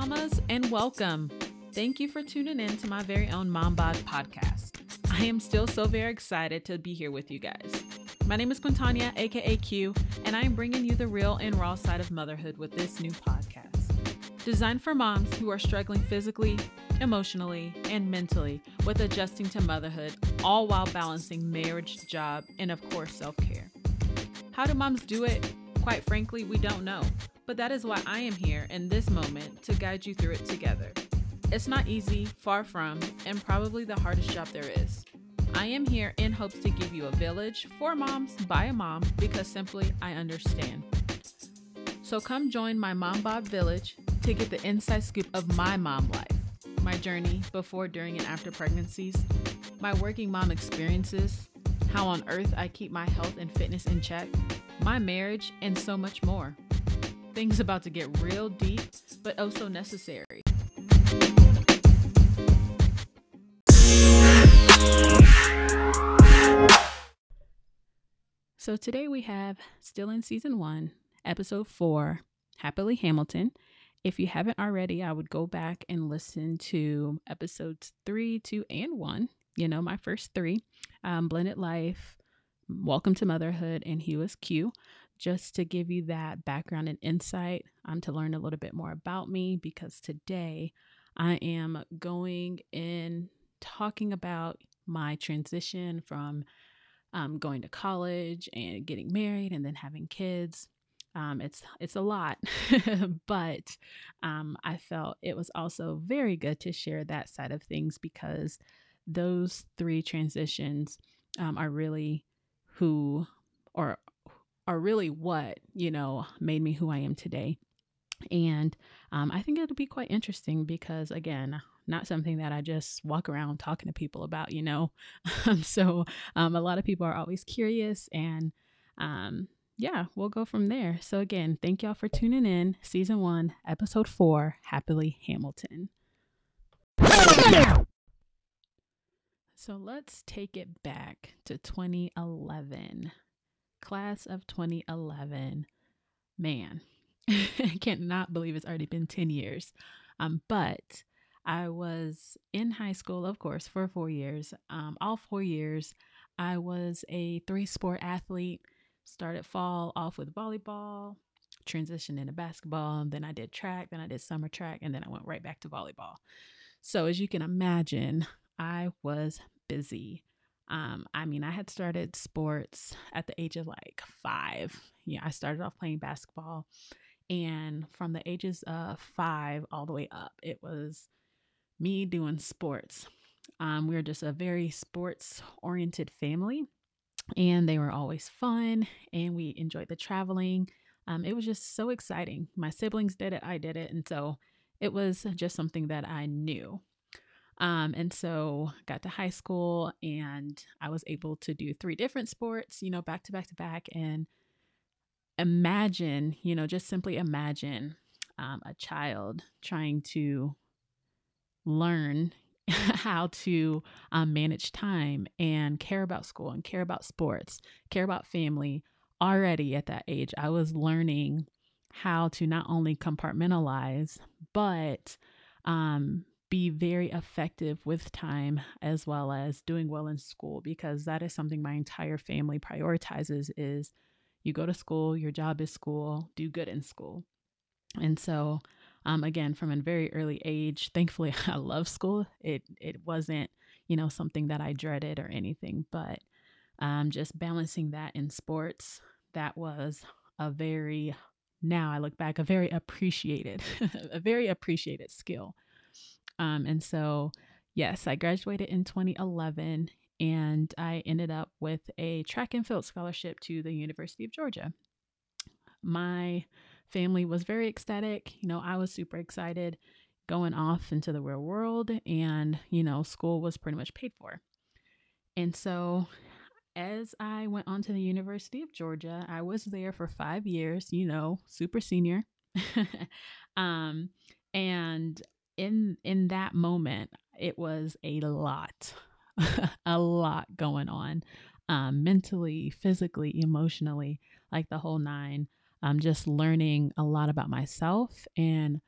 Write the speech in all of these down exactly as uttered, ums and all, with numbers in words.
mamas, and welcome. Thank you for tuning in to my very own Mom Bod podcast. I am still so very excited to be here with you guys. My name is Quintania, aka Q, and I am bringing you the real and raw side of motherhood with this new podcast. Designed for moms who are struggling physically, emotionally, and mentally with adjusting to motherhood, all while balancing marriage, job, and of course, self-care. How do moms do it? Quite frankly, we don't know. But that is why I am here in this moment to guide you through it together. It's not easy, far from, and probably the hardest job there is. I am here in hopes to give you a village for moms by a mom because simply I understand. So come join my Mom Bod village to get the inside scoop of my mom life, my journey before, during, and after pregnancies, my working mom experiences, how on earth I keep my health and fitness in check, my marriage, and so much more. Things about to get real deep, but oh so necessary. So today we have, still in season one, episode four, Happily Hamilton. If you haven't already, I would go back and listen to episodes three, two, and one. You know, my first three, um, Blended Life, Welcome to Motherhood, and He Was Q. Just to give you that background and insight, um, to learn a little bit more about me, because today I am going in talking about my transition from um, going to college and getting married and then having kids. Um, it's it's a lot, but um, I felt it was also very good to share that side of things because those three transitions um, are really who or are really what, you know, made me who I am today. And um, I think it'll be quite interesting because, again, not something that I just walk around talking to people about, you know. so um, a lot of people are always curious and um, yeah, we'll go from there. So again, thank y'all for tuning in. Season one, episode four, Happily Hamilton. So let's take it back to twenty eleven. Class of twenty eleven. Man, I cannot believe it's already been ten years. Um, but I was in high school, of course, for four years. Um, all four years, I was a three-sport athlete. Started fall off with volleyball, transitioned into basketball, then I did track, then I did summer track, and then I went right back to volleyball. So as you can imagine, I was busy. Um, I mean, I had started sports at the age of like five. Yeah, I started off playing basketball, and from the ages of five all the way up, it was me doing sports. Um, we were just a very sports-oriented family, and they were always fun, and we enjoyed the traveling. Um, it was just so exciting. My siblings did it, I did it, and so it was just something that I knew. Um, and so got to high school and I was able to do three different sports, you know, back to back to back. And imagine, you know, just simply imagine um, a child trying to learn how to um, manage time and care about school and care about sports, care about family. Already at that age, I was learning how to not only compartmentalize, but um, be very effective with time as well as doing well in school, because that is something my entire family prioritizes is you go to school, your job is school, do good in school. And so, um, again, from a very early age, thankfully, I love school. It it wasn't, you know, something that I dreaded or anything, but um, just balancing that in sports, that was a very, now I look back, a very appreciated, a very appreciated skill. Um, and so, yes, I graduated in twenty eleven and I ended up with a track and field scholarship to the University of Georgia. My family was very ecstatic. You know, I was super excited going off into the real world, and, you know, school was pretty much paid for. And so as I went on to the University of Georgia, I was there for five years, you know, super senior. um, and in in that moment, it was a lot, a lot going on, um, mentally, physically, emotionally, like the whole nine. Um, just learning a lot about myself and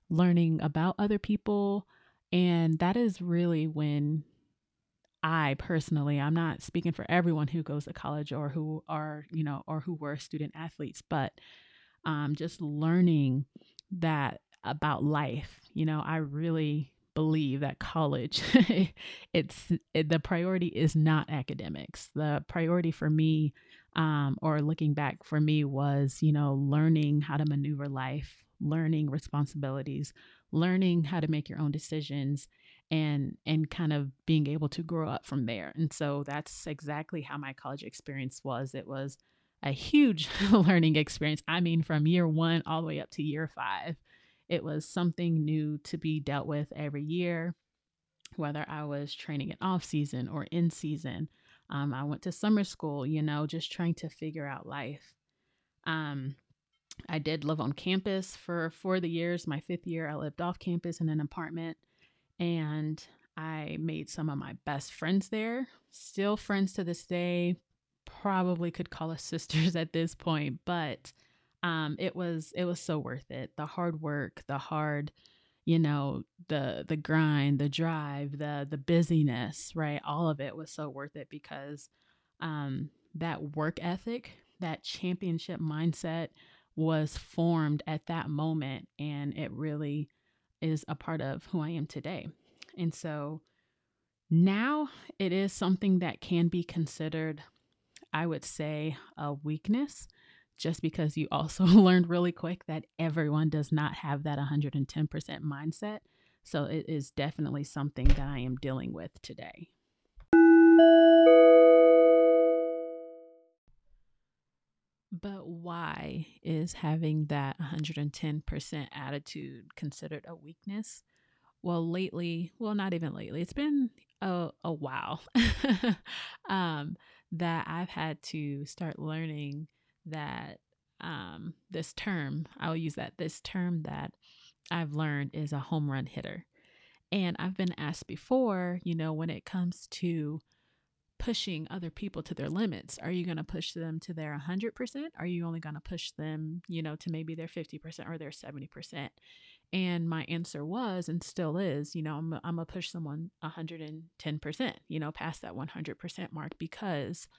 learning about other people. And that is really when I personally, I'm not speaking for everyone who goes to college or who are, you know, or who were student athletes, but um, just learning that about life. You know, I really believe that college, it's it, the priority is not academics. The priority for me, um, or looking back for me, was you know learning how to maneuver life, learning responsibilities, learning how to make your own decisions, and and kind of being able to grow up from there. And so that's exactly how my college experience was. It was a huge learning experience. I mean, from year one all the way up to year five, it was something new to be dealt with every year, whether I was training in off season or in season. Um, I went to summer school, you know, just trying to figure out life. Um, I did live on campus for four of the years. My fifth year, I lived off campus in an apartment, and I made some of my best friends there. Still friends to this day. Probably could call us sisters at this point, but um, it was it was so worth it. The hard work, the hard, you know, the the grind, the drive, the the busyness, right? All of it was so worth it because um, that work ethic, that championship mindset was formed at that moment, and it really is a part of who I am today. And so now it is something that can be considered, I would say, a weakness, just because you also learned really quick that everyone does not have that one hundred ten percent mindset. So it is definitely something that I am dealing with today. But why is having that one hundred ten percent attitude considered a weakness? Well, lately, well, not even lately, it's been a, a while um, that I've had to start learning that um, this term, I'll use that, this term that I've learned is a home run hitter. And I've been asked before, you know, when it comes to pushing other people to their limits, are you going to push them to their one hundred percent? Are you only going to push them, you know, to maybe their fifty percent or their seventy percent? And my answer was, and still is, you know, I'm, I'm going to push someone one hundred ten percent, you know, past that one hundred percent mark, because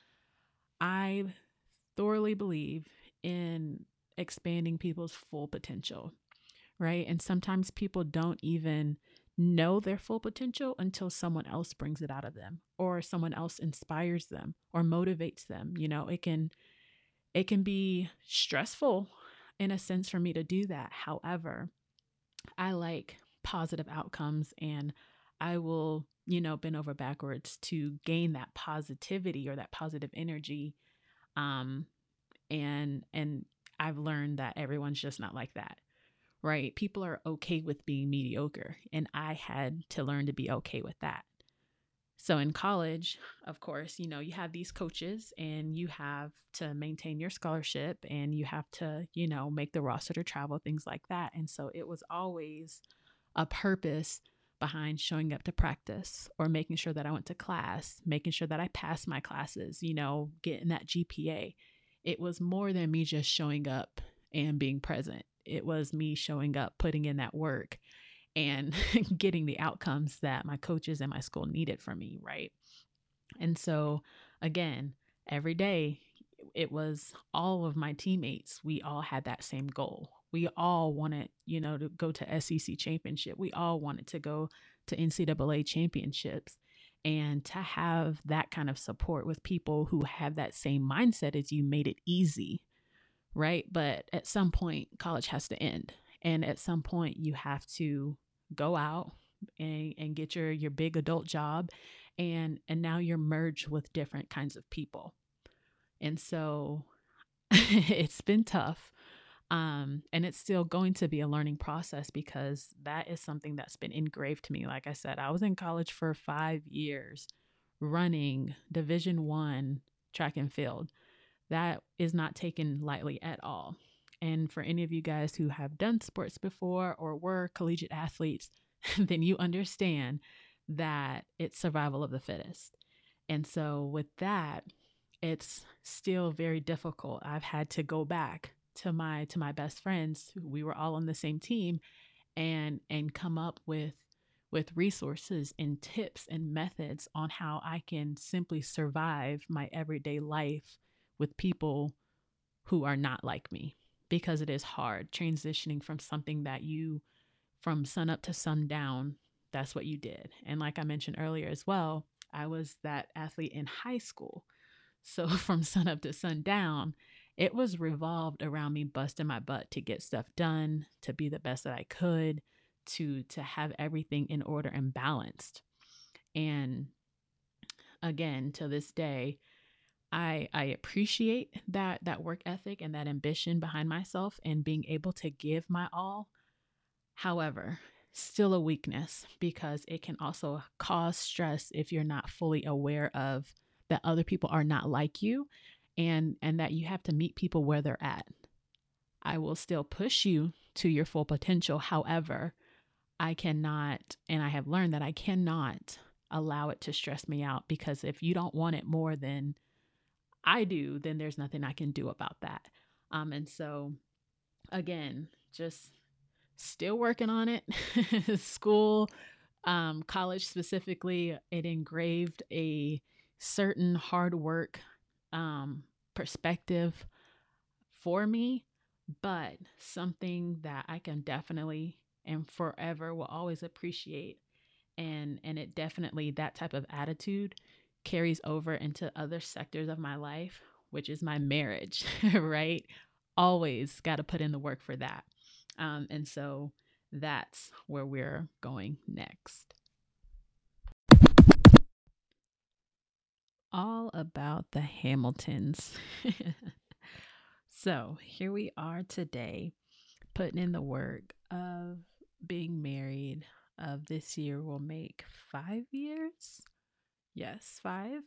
I thoroughly believe in expanding people's full potential, right? And sometimes people don't even know their full potential until someone else brings it out of them, or someone else inspires them or motivates them. You know, it can it can be stressful in a sense for me to do that. However, I like positive outcomes, and I will, you know, bend over backwards to gain that positivity or that positive energy. Um, and and I've learned that everyone's just not like that, right? People are okay with being mediocre, and I had to learn to be okay with that. So in college, of course, you know, you have these coaches and you have to maintain your scholarship and you have to, you know, make the roster to travel, things like that. And so it was always a purpose behind showing up to practice or making sure that I went to class, making sure that I passed my classes, you know, getting that G P A. It was more than me just showing up and being present. It was me showing up, putting in that work, and getting the outcomes that my coaches and my school needed from me, right? And so, again, every day, it was all of my teammates. We all had that same goal. We all wanted, you know, to go to S E C championship. We all wanted to go to N C double A championships. And to have that kind of support with people who have that same mindset as you made it easy, right? But at some point, college has to end. And at some point, you have to go out and, and get your, your big adult job. And, and now you're merged with different kinds of people. And so it's been tough. Um, and it's still going to be a learning process because that is something that's been engraved to me. Like I said, I was in college for five years running Division One track and field. That is not taken lightly at all. And for any of you guys who have done sports before or were collegiate athletes, then you understand that it's survival of the fittest. And so with that, it's still very difficult. I've had to go back to my to my best friends. We were all on the same team, and and come up with with resources and tips and methods on how I can simply survive my everyday life with people who are not like me, because it is hard transitioning from something that you, from sun up to sundown, that's what you did. And like I mentioned earlier as well, I was that athlete in high school. So from sun up to sundown, it was revolved around me busting my butt to get stuff done, to be the best that I could, to to have everything in order and balanced. And again, to this day, I I appreciate that that work ethic and that ambition behind myself and being able to give my all. However, still a weakness because it can also cause stress if you're not fully aware of that other people are not like you, and and that you have to meet people where they're at. I will still push you to your full potential. However, I cannot, and I have learned that I cannot allow it to stress me out, because if you don't want it more than I do, then there's nothing I can do about that. Um, and so, again, just still working on it. School, um, college specifically, it engraved a certain hard work um, perspective for me, but something that I can definitely and forever will always appreciate. And and it definitely, that type of attitude carries over into other sectors of my life, which is my marriage. Right? Always got to put in the work for that. Um, and so that's where we're going next. All about the Hamiltons. So here we are today, putting in the work of being married. Of this year will make five years. Yes, five.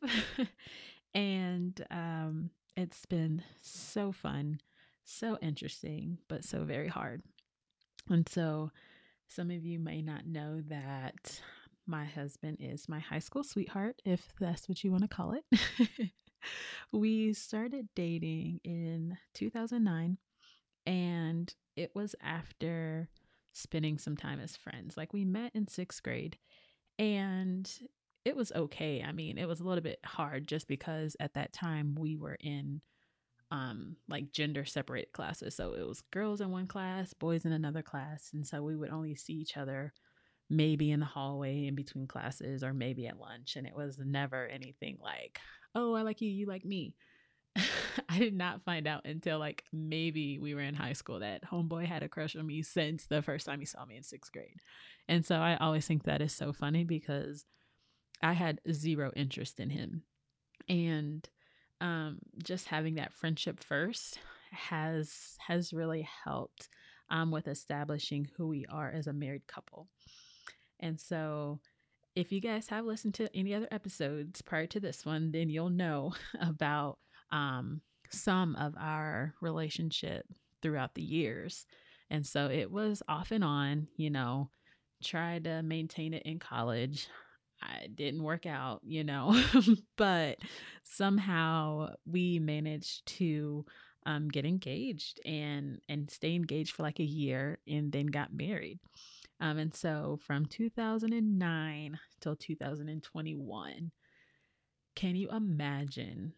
And um, it's been so fun, so interesting, but so very hard. And so, some of you may not know that my husband is my high school sweetheart, if that's what you want to call it. We started dating in two thousand nine, and it was after spending some time as friends. Like, we met in sixth grade, and it was okay. I mean, it was a little bit hard just because at that time we were in um like gender separated classes. So it was girls in one class, boys in another class, and so we would only see each other maybe in the hallway in between classes or maybe at lunch, and it was never anything like, "Oh, I like you, you like me." I did not find out until like maybe we were in high school that homeboy had a crush on me since the first time he saw me in sixth grade. And so I always think that is so funny because I had zero interest in him. And um, just having that friendship first has has really helped um, with establishing who we are as a married couple. And so if you guys have listened to any other episodes prior to this one, then you'll know about um, some of our relationship throughout the years. And so it was off and on, you know, tried to maintain it in college. I didn't work out, you know, but somehow we managed to um, get engaged and and stay engaged for like a year, and then got married. Um, and so from two thousand nine till two thousand twenty-one, can you imagine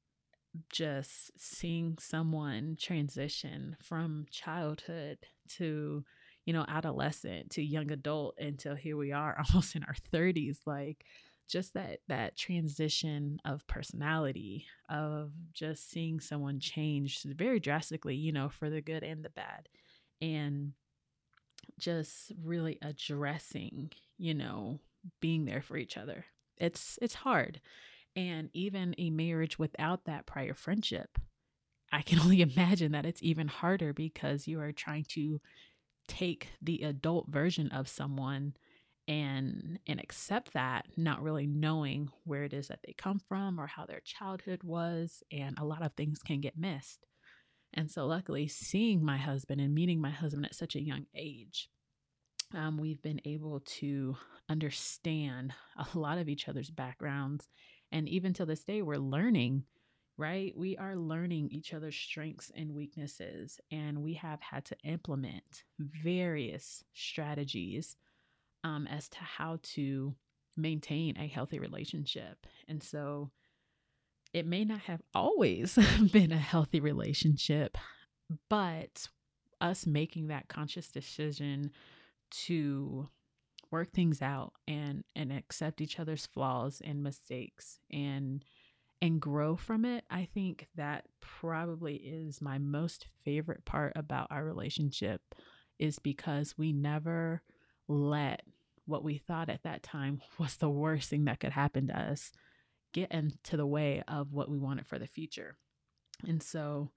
just seeing someone transition from childhood to, you know, adolescent to young adult until here we are almost in our thirties? Like, just that that transition of personality, of just seeing someone change very drastically, you know, for the good and the bad. And just really addressing, you know, being there for each other. It's it's hard. And even a marriage without that prior friendship, I can only imagine that it's even harder, because you are trying to take the adult version of someone and and accept that, not really knowing where it is that they come from or how their childhood was, and a lot of things can get missed. And so luckily, seeing my husband and meeting my husband at such a young age, um, we've been able to understand a lot of each other's backgrounds. And even till this day, we're learning, right? We are learning each other's strengths and weaknesses, and we have had to implement various strategies um, as to how to maintain a healthy relationship. And so it may not have always been a healthy relationship, but us making that conscious decision to work things out and and accept each other's flaws and mistakes and and grow from it, I think that probably is my most favorite part about our relationship, is because we never let what we thought at that time was the worst thing that could happen to us get into the way of what we wanted for the future. And so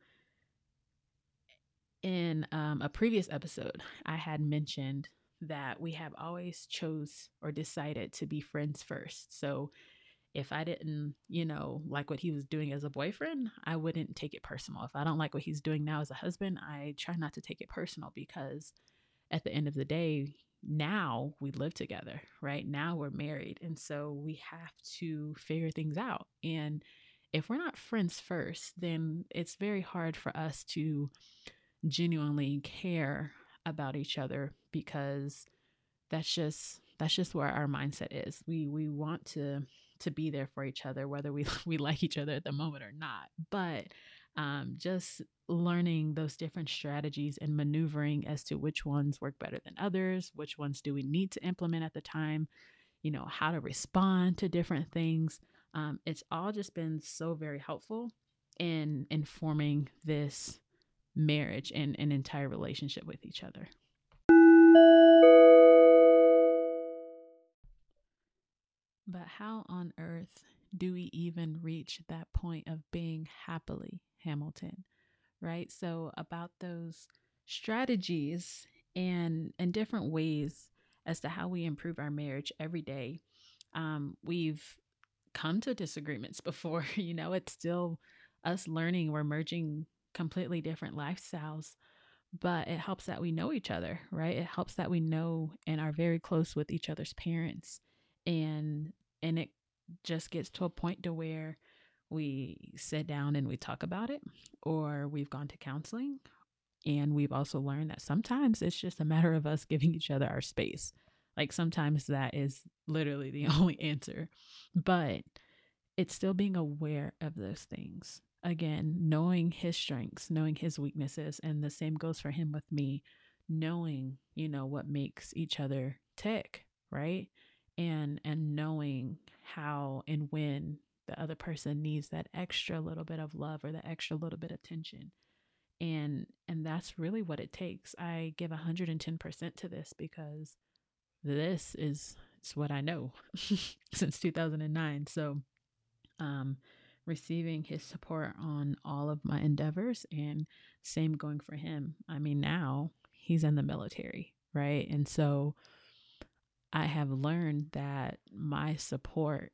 in um, a previous episode, I had mentioned that we have always chose or decided to be friends first. So if I didn't, you know, like what he was doing as a boyfriend, I wouldn't take it personal. If I don't like what he's doing now as a husband, I try not to take it personal, because at the end of the day, now we live together, right? Now we're married. And so we have to figure things out. And if we're not friends first, then it's very hard for us to genuinely care about each other, because that's just that's just where our mindset is. We we want to to be there for each other, whether we we like each other at the moment or not. But um, just learning those different strategies and maneuvering as to which ones work better than others, which ones do we need to implement at the time, you know, how to respond to different things. Um, it's all just been so very helpful in informing this marriage and an entire relationship with each other. But how on earth do we even reach that point of being happily Hamilton, right? So about those strategies and and different ways as to how we improve our marriage every day. Um, we've come to disagreements before. You know, it's still us learning. We're merging completely different lifestyles, but it helps that we know each other, right? It helps that we know and are very close with each other's parents. And and it just gets to a point to where we sit down and we talk about it, or we've gone to counseling, and we've also learned that sometimes it's just a matter of us giving each other our space. Like sometimes that is literally the only answer. But it's still being aware of those things. Again, knowing his strengths, knowing his weaknesses, and the same goes for him with me, knowing, you know, what makes each other tick, right? And and knowing how and when the other person needs that extra little bit of love or the extra little bit of attention. And and that's really what it takes. I give one hundred ten percent to this because this is it's what I know since two thousand nine. So um, receiving his support on all of my endeavors, and same going for him. I mean, now he's in the military, right? And so I have learned that my support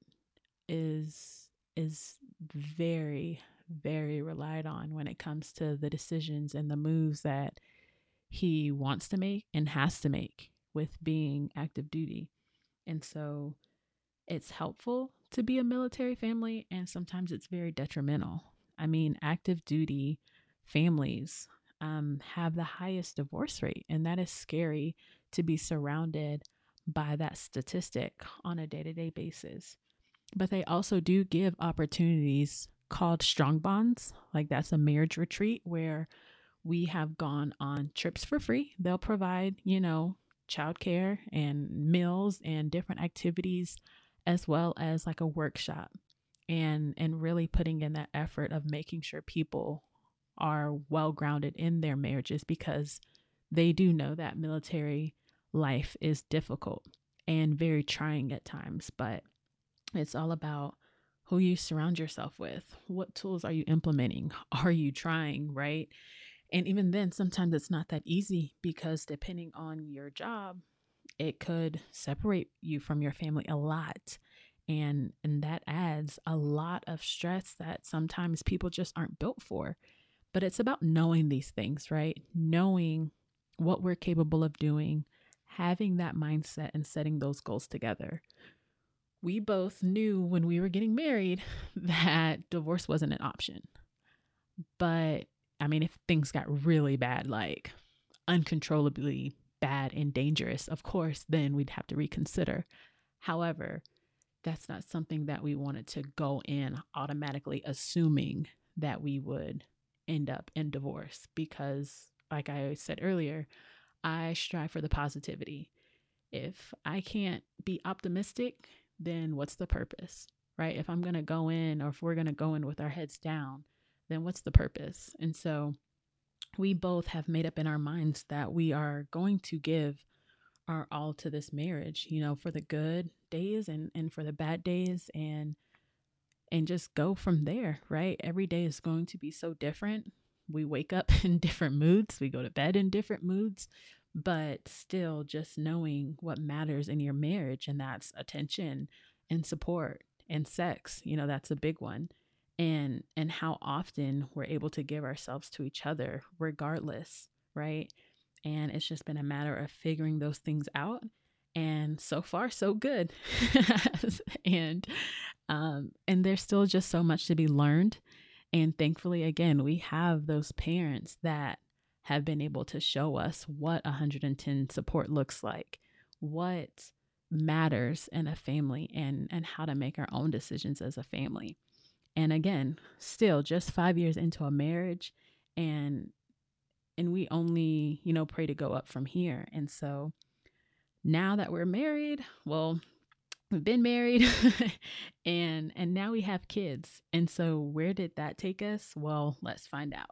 is is very very relied on when it comes to the decisions and the moves that he wants to make and has to make with being active duty. And so it's helpful to be a military family, and sometimes it's very detrimental. I mean, active duty families um, have the highest divorce rate, and that is scary to be surrounded by that statistic on a day to day basis. But they also do give opportunities called strong bonds. Like that's a marriage retreat where we have gone on trips for free. They'll provide, you know, childcare and meals and different activities, as well as like a workshop, and and really putting in that effort of making sure people are well grounded in their marriages, because they do know that military life is difficult and very trying at times. But it's all about who you surround yourself with. What tools are you implementing? Are you trying, right? And even then, sometimes it's not that easy, because depending on your job, it could separate you from your family a lot. And and that adds a lot of stress that sometimes people just aren't built for. But it's about knowing these things, right? Knowing what we're capable of doing, having that mindset and setting those goals together. we both knew when we were getting married that divorce wasn't an option. But I mean, if things got really bad, like uncontrollably bad and dangerous, of course, then we'd have to reconsider. However, that's not something that we wanted to go in automatically assuming that we would end up in divorce because, like I said earlier, I strive for the positivity. If I can't be optimistic, then what's the purpose, right? If I'm going to go in, or if we're going to go in with our heads down, then what's the purpose? And so we both have made up in our minds that we are going to give our all to this marriage, you know, for the good days and, and for the bad days, and and just go from there, right? Every day is going to be so different. We wake up in different moods, we go to bed in different moods, but still just knowing what matters in your marriage, and that's attention and support and sex, you know, that's a big one. And and how often we're able to give ourselves to each other regardless, right? And it's just been a matter of figuring those things out. And so far, so good. and um, and there's still just so much to be learned. And thankfully, again, we have those parents that have been able to show us what one hundred ten support looks like, what matters in a family, and and how to make our own decisions as a family. And again, still just five years into a marriage, and and we only, you know, pray to go up from here. And so now that we're married, well, we've been married and and now we have kids. And so where did that take us? Well, let's find out.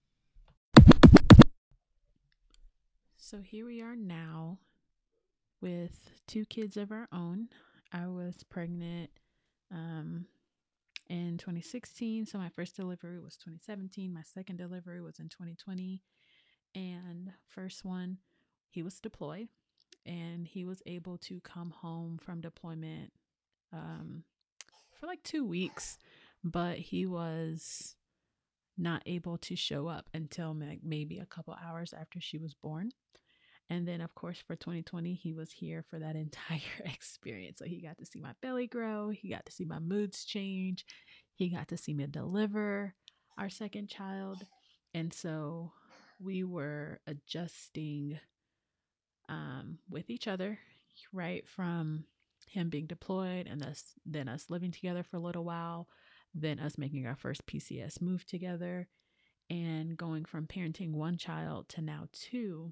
So here we are now with two kids of our own. I was pregnant um in twenty sixteen, so my first delivery was twenty seventeen, my second delivery was in twenty twenty, and first one, he was deployed, and he was able to come home from deployment um, for like two weeks, but he was not able to show up until maybe a couple hours after she was born. And then, of course, for twenty twenty, he was here for that entire experience. So he got to see my belly grow, he got to see my moods change, he got to see me deliver our second child. And so we were adjusting um, with each other, right? From him being deployed, and us then us living together for a little while, then us making our first P C S move together, and going from parenting one child to now two.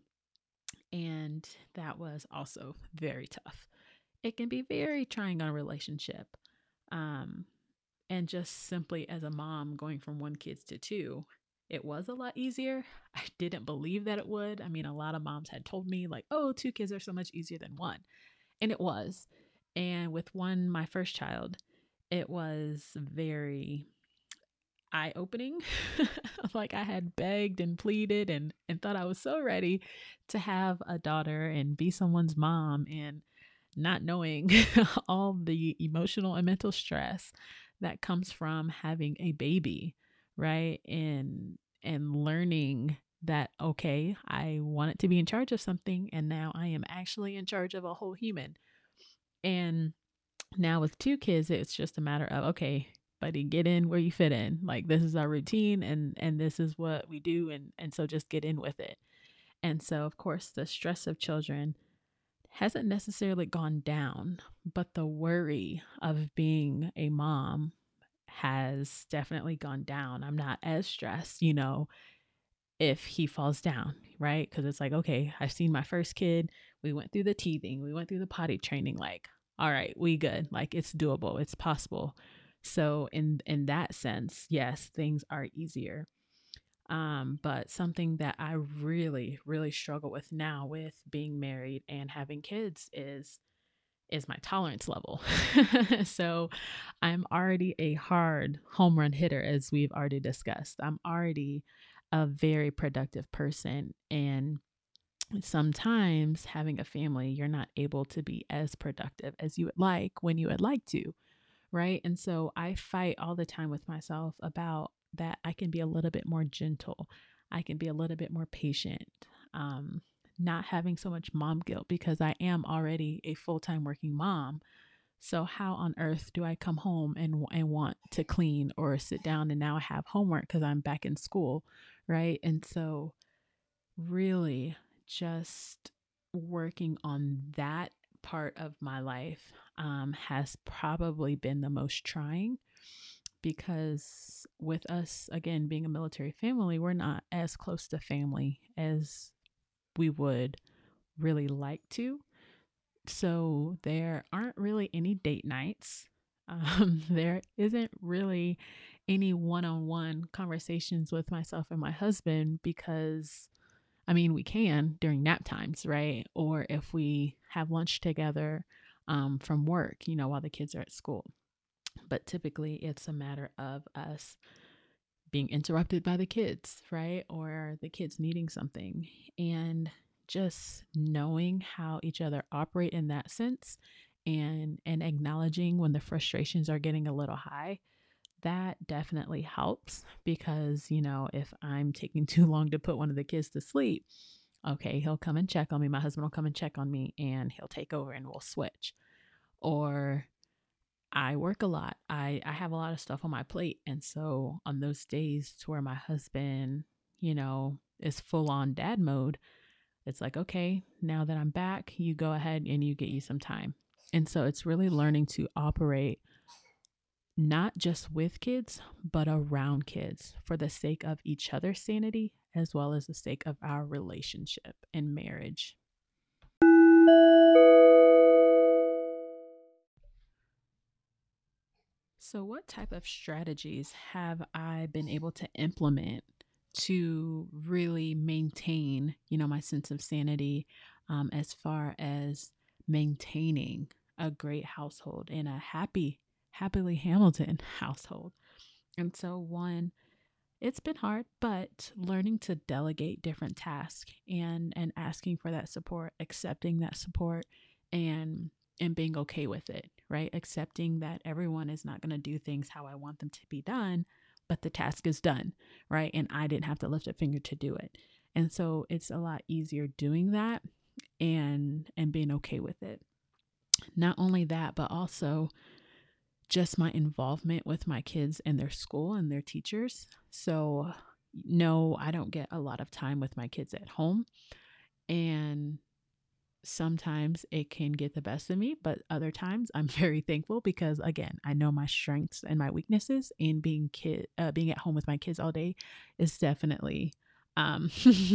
And that was also very tough. It can be very trying on a relationship. Um, and just simply as a mom going from one kids to two, it was a lot easier. I didn't believe that it would. I mean, a lot of moms had told me, like, oh, two kids are so much easier than one. And it was. And with one, my first child, it was very eye opening. Like I had begged and pleaded and, and thought I was so ready to have a daughter and be someone's mom, and not knowing all the emotional and mental stress that comes from having a baby, right? And and learning that, okay, I wanted to be in charge of something, and now I am actually in charge of a whole human. And now with two kids, it's just a matter of, okay, buddy, get in where you fit in. Like this is our routine, and and this is what we do, and and so just get in with it. And so of course the stress of children hasn't necessarily gone down, but the worry of being a mom has definitely gone down. I'm not as stressed, you know, if he falls down, right? Because it's like, okay, I've seen my first kid. We went through the teething, we went through the potty training. Like, all right, we good. Like, it's doable, it's possible. So in in that sense, yes, things are easier. Um, but something that I really, really struggle with now with being married and having kids is is my tolerance level. So I'm already a hard home run hitter, as we've already discussed. I'm already a very productive person. And sometimes having a family, you're not able to be as productive as you would like when you would like to. Right. And so I fight all the time with myself about that. I can be a little bit more gentle. I can be a little bit more patient. Um, not having so much mom guilt because I am already a full time working mom. So how on earth do I come home and and want to clean or sit down and now I have homework because I'm back in school, right? And so really just working on that part of my life um, has probably been the most trying because with us again being a military family, we're not as close to family as we would really like to. So there aren't really any date nights. Um, there isn't really any one on one conversations with myself and my husband because, I mean, we can during nap times, right? Or if we have lunch together um, from work, you know, while the kids are at school. But typically it's a matter of us being interrupted by the kids, right? Or the kids needing something. And just knowing how each other operate in that sense and and acknowledging when the frustrations are getting a little high, that definitely helps because, you know, if I'm taking too long to put one of the kids to sleep, okay, he'll come and check on me. My husband will come and check on me and he'll take over and we'll switch. Or I work a lot. I, I have a lot of stuff on my plate. And so on those days to where my husband, you know, is full on dad mode, it's like, okay, now that I'm back, you go ahead and you get you some time. And so it's really learning to operate not just with kids, but around kids for the sake of each other's sanity, as well as the sake of our relationship and marriage. So, what type of strategies have I been able to implement to really maintain, you know, my sense of sanity um, as far as maintaining a great household and a happy, happily Hamilton household? And so, one, it's been hard, but learning to delegate different tasks and and asking for that support, accepting that support and and being okay with it, right? Accepting that everyone is not going to do things how I want them to be done, but the task is done, right? And I didn't have to lift a finger to do it. And so it's a lot easier doing that and and being okay with it. Not only that, but also just my involvement with my kids and their school and their teachers. So, no, I don't get a lot of time with my kids at home. And sometimes it can get the best of me, but other times I'm very thankful because again, I know my strengths and my weaknesses, and being kid uh, being at home with my kids all day is definitely um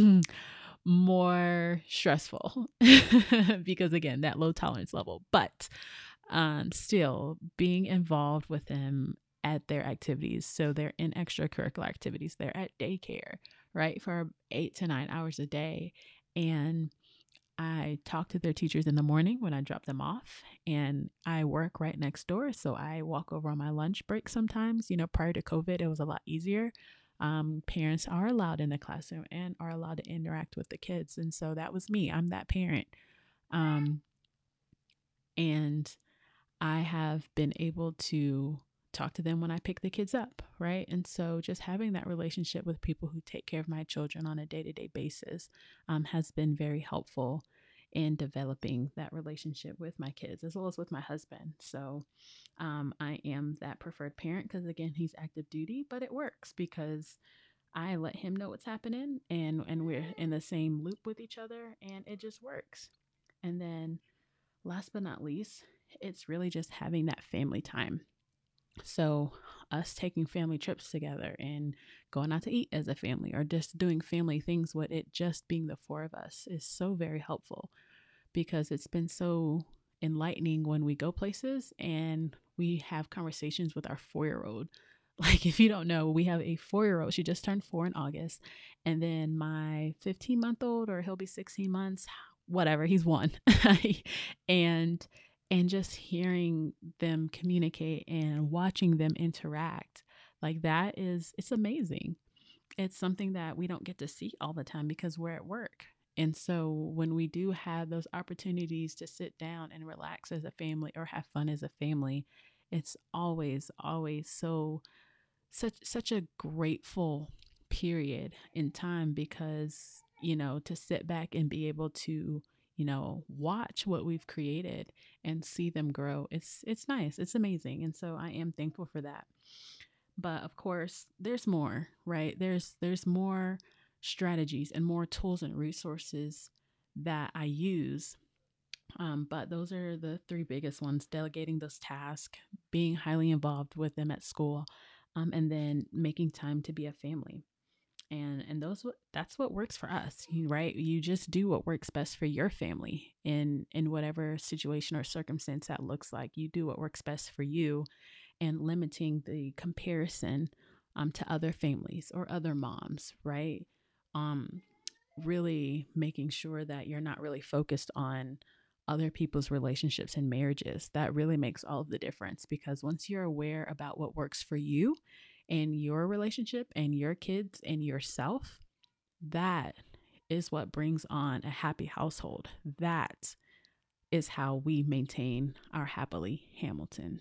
more stressful because again, that low tolerance level. But um, still being involved with them at their activities. So they're in extracurricular activities, they're at daycare, right, for eight to nine hours a day. And I talk to their teachers in the morning when I drop them off, and I work right next door. So I walk over on my lunch break sometimes. You know, prior to COVID, it was a lot easier. Um, parents are allowed in the classroom and are allowed to interact with the kids. And so that was me. I'm that parent. Um, and I have been able to talk to them when I pick the kids up, right? And so just having that relationship with people who take care of my children on a day to day basis um, has been very helpful in developing that relationship with my kids as well as with my husband. So um, I am that preferred parent because, again, he's active duty, but it works because I let him know what's happening and, and we're in the same loop with each other and it just works. And then last but not least, it's really just having that family time. So, us taking family trips together and going out to eat as a family or just doing family things with it just being the four of us is so very helpful because it's been so enlightening when we go places and we have conversations with our four year old. Like, if you don't know, we have a four year old. She just turned four in August. And then my fifteen month old, or he'll be sixteen months, whatever, he's one. and and just hearing them communicate and watching them interact like that is it's amazing. It's something that we don't get to see all the time because we're at work. And so when we do have those opportunities to sit down and relax as a family or have fun as a family, it's always always so such such a grateful period in time because, you know, to sit back and be able to you know, watch what we've created and see them grow. It's it's nice. It's amazing. And so I am thankful for that. But of course, there's more, right? There's there's more strategies and more tools and resources that I use. Um, but those are the three biggest ones: delegating those tasks, being highly involved with them at school, um, and then making time to be a family. And and those what that's what works for us, you, right? You just do what works best for your family in in whatever situation or circumstance that looks like. You do what works best for you, and limiting the comparison um, to other families or other moms, right? Um, really making sure that you're not really focused on other people's relationships and marriages. That really makes all of the difference, because once you're aware about what works for you and your relationship and your kids and yourself, that is what brings on a happy household. That is how we maintain our happily Hamilton.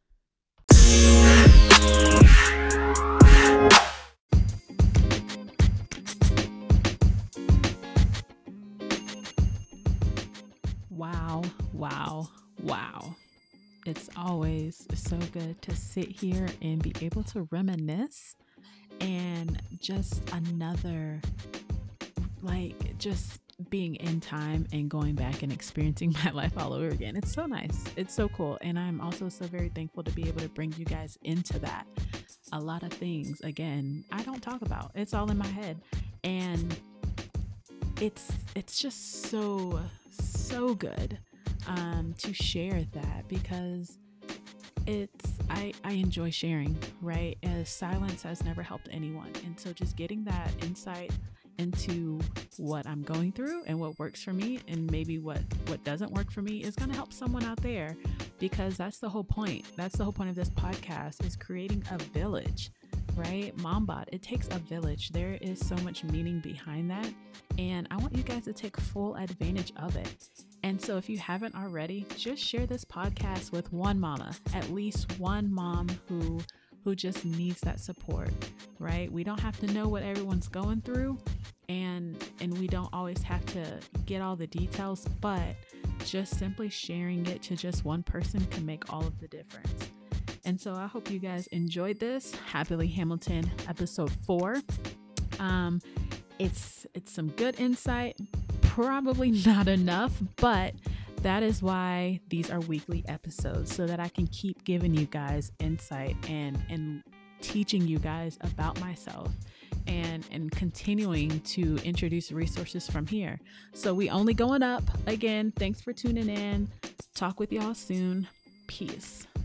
Wow, wow, wow. It's always so good to sit here and be able to reminisce, and just another, like, just being in time and going back and experiencing my life all over again. It's so nice. It's so cool. And I'm also so very thankful to be able to bring you guys into that. A lot of things, again, I don't talk about. It's all in my head. And it's it's just so so good um to share that, because it's I I enjoy sharing, right? As silence has never helped anyone, and so just getting that insight into what I'm going through and what works for me, and maybe what what doesn't work for me, is going to help someone out there, because that's the whole point. That's the whole point of this podcast, is creating a village, right? MomBot, it takes a village. There is so much meaning behind that, and I want you guys to take full advantage of it. And so if you haven't already, just share this podcast with one mama, at least one mom who who just needs that support, right? We don't have to know what everyone's going through, and and we don't always have to get all the details, but just simply sharing it to just one person can make all of the difference. And so I hope you guys enjoyed this Happily Hamilton episode four. Um, it's it's some good insight, probably not enough, but that is why these are weekly episodes, so that I can keep giving you guys insight and and teaching you guys about myself, and and continuing to introduce resources from here. So we only going up. Again, thanks for tuning in. Talk with y'all soon. Peace.